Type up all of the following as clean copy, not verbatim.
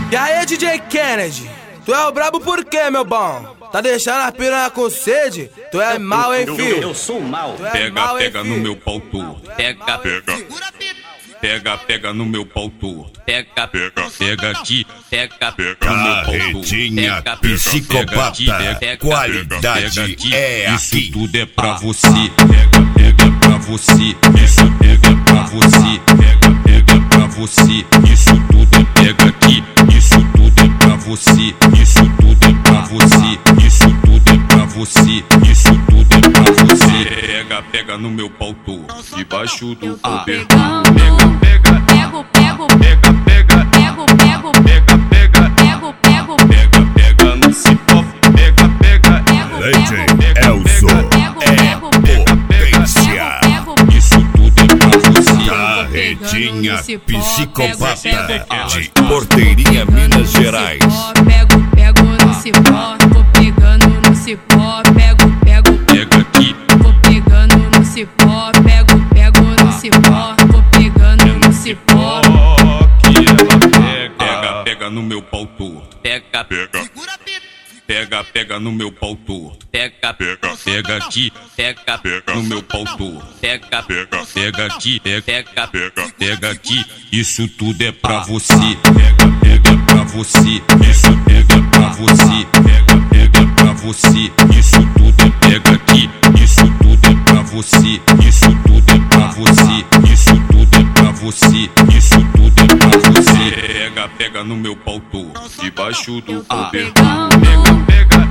E aí, DJ Kennedy, tu é o brabo por quê, meu bom? Tá deixando a piranha com sede? Tu é mal, hein, filho? Eu sou mal. Pega no meu pau torto. Pega no meu pau torto. Pega aqui, pega no meu pau torto. Carretinha psicopata, qualidade é aqui. Isso tudo é pra você. Pega pra você. Isso pega pra você. Pega pra você. Isso tudo é pega aqui. Isso tudo é pra você. Isso tudo é pra você. Isso tudo é pra você. Isso tudo é pra você. Pega no meu pau torto. Debaixo do cobertor. Pega no cipó. Pega. Legend Elzo é potência. Isso tudo é pra você. Carretinha psicopata de Porteirinha, Minas Gerais. Pego no cipó, vou pegando no cipó, pego. Pega aqui, Vou pegando no cipó, pego no cipó, vou pegando no cipó. que ela pega no meu pau torto. Pega no meu pau torto. Pega aqui, pega no meu pau torto. Pega aqui, pega aqui. Isso tudo é pra você. Pega pra você. Isso pega pra você. Pega pra você. Isso tudo é pega aqui. Isso tudo é pra você. Isso tudo é pra você. Isso tudo é pra você. Isso tudo é pra você. Pega no meu pau torto. Debaixo do cobertor. Pega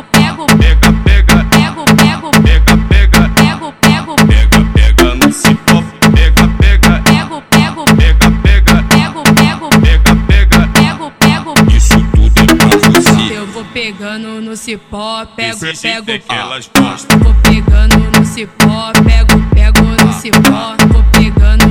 no cipó. Pega isso tudo é pra você. Eu vou pegando no cipó, pego. Elas gostam. Vou pegando no cipó, pego no cipó, vou pegando